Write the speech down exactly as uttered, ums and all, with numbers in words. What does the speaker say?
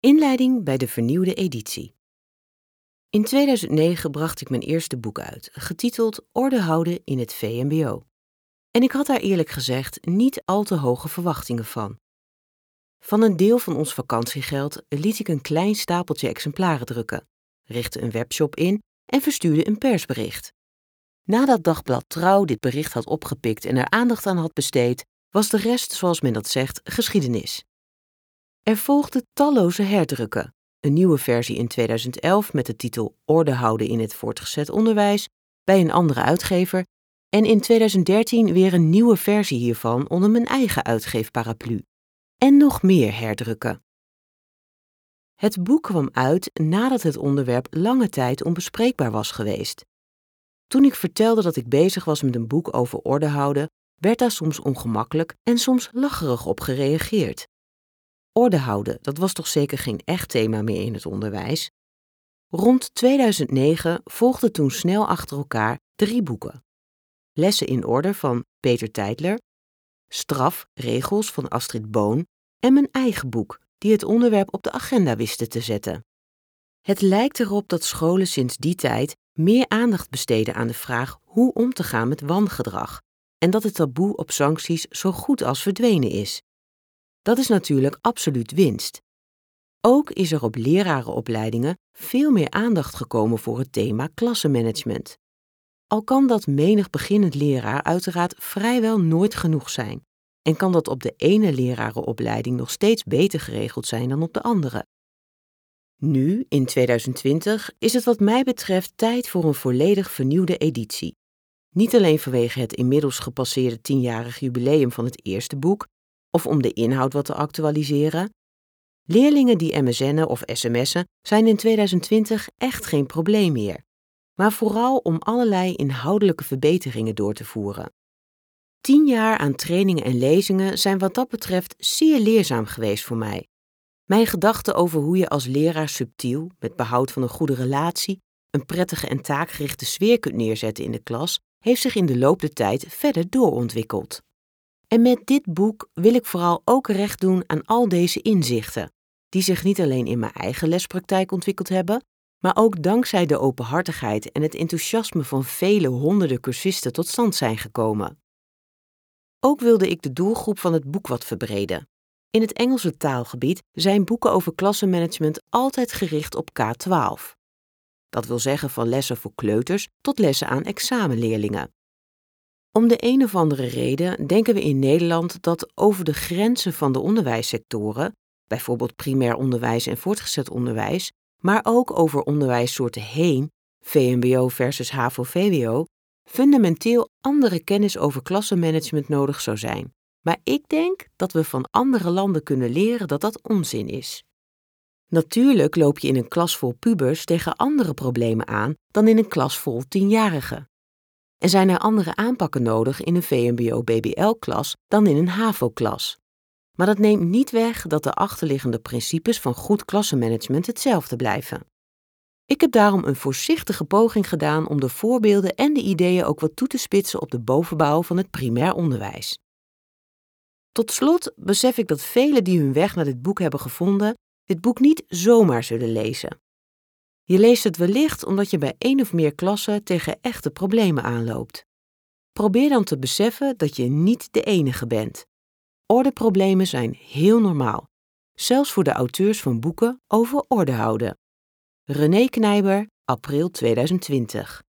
Inleiding bij de vernieuwde editie. In tweeduizend negen bracht ik mijn eerste boek uit, getiteld Orde houden in het V M B O. En ik had daar eerlijk gezegd niet al te hoge verwachtingen van. Van een deel van ons vakantiegeld liet ik een klein stapeltje exemplaren drukken, richtte een webshop in en verstuurde een persbericht. Nadat Dagblad Trouw dit bericht had opgepikt en er aandacht aan had besteed, was de rest, zoals men dat zegt, geschiedenis. Er volgden talloze herdrukken, een nieuwe versie in tweeduizend elf met de titel Orde houden in het voortgezet onderwijs bij een andere uitgever en in tweeduizend dertien weer een nieuwe versie hiervan onder mijn eigen uitgeefparaplu. En nog meer herdrukken. Het boek kwam uit nadat het onderwerp lange tijd onbespreekbaar was geweest. Toen ik vertelde dat ik bezig was met een boek over orde houden, werd daar soms ongemakkelijk en soms lacherig op gereageerd. Orde houden, dat was toch zeker geen echt thema meer in het onderwijs? Rond tweeduizend negen volgden toen snel achter elkaar drie boeken. Lessen in orde van Peter Teitler, Straf, regels van Astrid Boon en mijn eigen boek, die het onderwerp op de agenda wisten te zetten. Het lijkt erop dat scholen sinds die tijd meer aandacht besteden aan de vraag hoe om te gaan met wangedrag en dat het taboe op sancties zo goed als verdwenen is. Dat is natuurlijk absoluut winst. Ook is er op lerarenopleidingen veel meer aandacht gekomen voor het thema klassenmanagement. Al kan dat menig beginnend leraar uiteraard vrijwel nooit genoeg zijn en kan dat op de ene lerarenopleiding nog steeds beter geregeld zijn dan op de andere. Nu, in tweeduizend twintig, is het wat mij betreft tijd voor een volledig vernieuwde editie. Niet alleen vanwege het inmiddels gepasseerde tienjarig jubileum van het eerste boek, of om de inhoud wat te actualiseren. Leerlingen die M S N'en of sms'en zijn in tweeduizend twintig echt geen probleem meer, maar vooral om allerlei inhoudelijke verbeteringen door te voeren. Tien jaar aan trainingen en lezingen zijn wat dat betreft zeer leerzaam geweest voor mij. Mijn gedachten over hoe je als leraar subtiel, met behoud van een goede relatie, een prettige en taakgerichte sfeer kunt neerzetten in de klas, heeft zich in de loop der tijd verder doorontwikkeld. En met dit boek wil ik vooral ook recht doen aan al deze inzichten, die zich niet alleen in mijn eigen lespraktijk ontwikkeld hebben, maar ook dankzij de openhartigheid en het enthousiasme van vele honderden cursisten tot stand zijn gekomen. Ook wilde ik de doelgroep van het boek wat verbreden. In het Engelse taalgebied zijn boeken over klassenmanagement altijd gericht op K twaalf. Dat wil zeggen van lessen voor kleuters tot lessen aan examenleerlingen. Om de een of andere reden denken we in Nederland dat over de grenzen van de onderwijssectoren, bijvoorbeeld primair onderwijs en voortgezet onderwijs, maar ook over onderwijssoorten heen, V M B O versus H A V O V W O, fundamenteel andere kennis over klassenmanagement nodig zou zijn. Maar ik denk dat we van andere landen kunnen leren dat dat onzin is. Natuurlijk loop je in een klas vol pubers tegen andere problemen aan dan in een klas vol tienjarigen. En zijn er andere aanpakken nodig in een V M B O B B L-klas dan in een H A V O-klas. Maar dat neemt niet weg dat de achterliggende principes van goed klassenmanagement hetzelfde blijven. Ik heb daarom een voorzichtige poging gedaan om de voorbeelden en de ideeën ook wat toe te spitsen op de bovenbouw van het primair onderwijs. Tot slot besef ik dat velen die hun weg naar dit boek hebben gevonden, dit boek niet zomaar zullen lezen. Je leest het wellicht omdat je bij één of meer klassen tegen echte problemen aanloopt. Probeer dan te beseffen dat je niet de enige bent. Ordeproblemen zijn heel normaal, zelfs voor de auteurs van boeken over orde houden. René Knijber, april tweeduizend twintig.